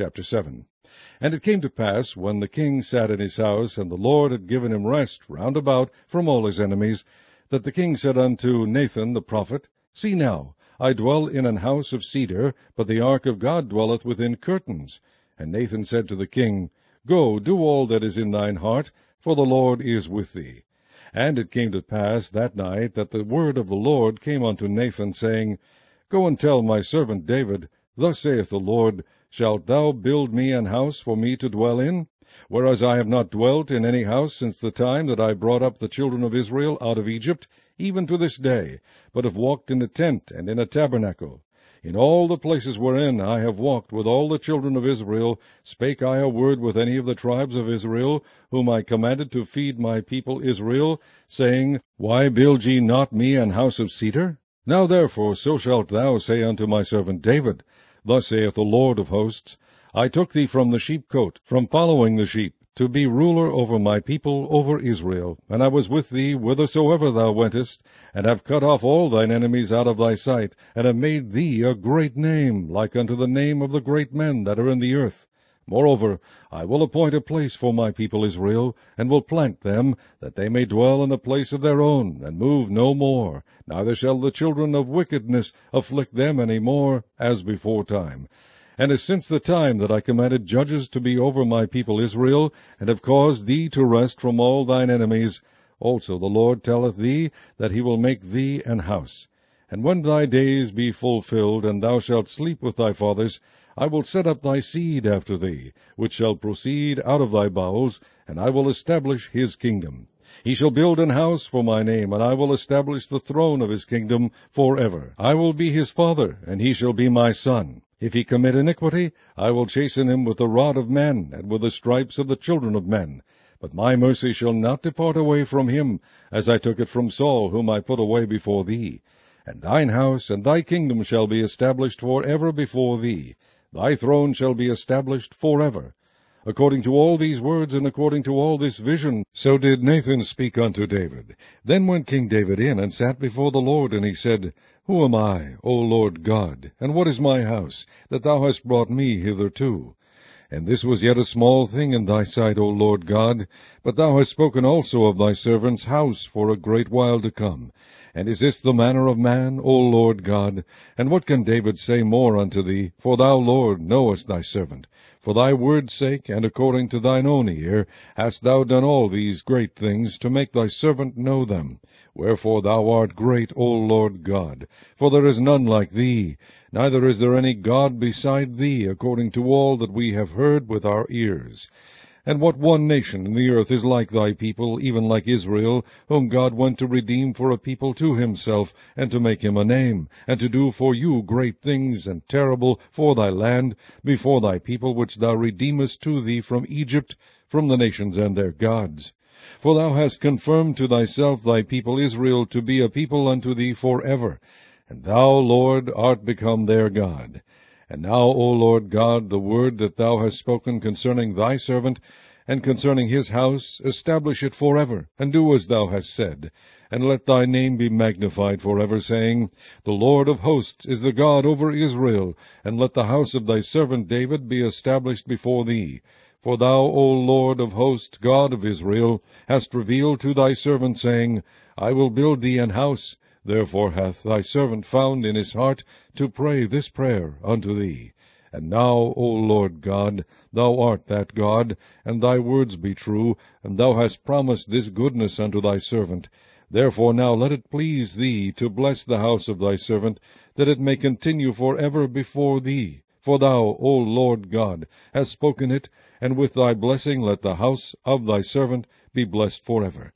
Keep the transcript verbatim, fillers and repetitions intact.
Chapter seven. And it came to pass, when the king sat in his house, and the Lord had given him rest round about from all his enemies, that the king said unto Nathan the prophet, See now, I dwell in an house of cedar, but the ark of God dwelleth within curtains. And Nathan said to the king, Go, do all that is in thine heart, for the Lord is with thee. And it came to pass that night that the word of the Lord came unto Nathan, saying, Go and tell my servant David, Thus saith the Lord, Shalt thou build me an house for me to dwell in? Whereas I have not dwelt in any house since the time that I brought up the children of Israel out of Egypt, even to this day, but have walked in a tent and in a tabernacle. In all the places wherein I have walked with all the children of Israel, spake I a word with any of the tribes of Israel, whom I commanded to feed my people Israel, saying, Why build ye not me an house of cedar? Now therefore so shalt thou say unto my servant David, Thus saith the Lord of hosts, I took thee from the sheepcote, from following the sheep, to be ruler over my people, over Israel. And I was with thee whithersoever thou wentest, and have cut off all thine enemies out of thy sight, and have made thee a great name, like unto the name of the great men that are in the earth. Moreover, I will appoint a place for my people Israel, and will plant them, that they may dwell in a place of their own, and move no more, neither shall the children of wickedness afflict them any more, as before time. And as since the time that I commanded judges to be over my people Israel, and have caused thee to rest from all thine enemies, also the Lord telleth thee that he will make thee an house. And when thy days be fulfilled, and thou shalt sleep with thy fathers, I will set up thy seed after thee, which shall proceed out of thy bowels, and I will establish his kingdom. He shall build an house for my name, and I will establish the throne of his kingdom for ever. I will be his father, and he shall be my son. If he commit iniquity, I will chasten him with the rod of men, and with the stripes of the children of men. But my mercy shall not depart away from him, as I took it from Saul, whom I put away before thee. And thine house and thy kingdom shall be established for ever before thee. Thy throne shall be established for ever. According to all these words, and according to all this vision, so did Nathan speak unto David. Then went King David in, and sat before the Lord, and he said, Who am I, O Lord God, and what is my house, that thou hast brought me hitherto? And this was yet a small thing in thy sight, O Lord God, but thou hast spoken also of thy servant's house for a great while to come. And is this the manner of man, O Lord God? And what can David say more unto thee? For thou, Lord, knowest thy servant. For thy word's sake, and according to thine own ear, hast thou done all these great things, to make thy servant know them. Wherefore thou art great, O Lord God. For there is none like thee, neither is there any God beside thee, according to all that we have heard with our ears. And what one nation in the earth is like thy people, even like Israel, whom God went to redeem for a people to himself, and to make him a name, and to do for you great things and terrible for thy land, before thy people which thou redeemest to thee from Egypt, from the nations and their gods? For thou hast confirmed to thyself thy people Israel to be a people unto thee for ever, and thou, Lord, art become their God. And now, O Lord God, the word that thou hast spoken concerning thy servant, and concerning his house, establish it forever, and do as thou hast said. And let thy name be magnified forever, saying, The Lord of hosts is the God over Israel, and let the house of thy servant David be established before thee. For thou, O Lord of hosts, God of Israel, hast revealed to thy servant, saying, I will build thee an house. Therefore hath thy servant found in his heart to pray this prayer unto thee. And now, O Lord God, thou art that God, and thy words be true, and thou hast promised this goodness unto thy servant. Therefore now let it please thee to bless the house of thy servant, that it may continue for ever before thee. For thou, O Lord God, hast spoken it, and with thy blessing let the house of thy servant be blessed forever.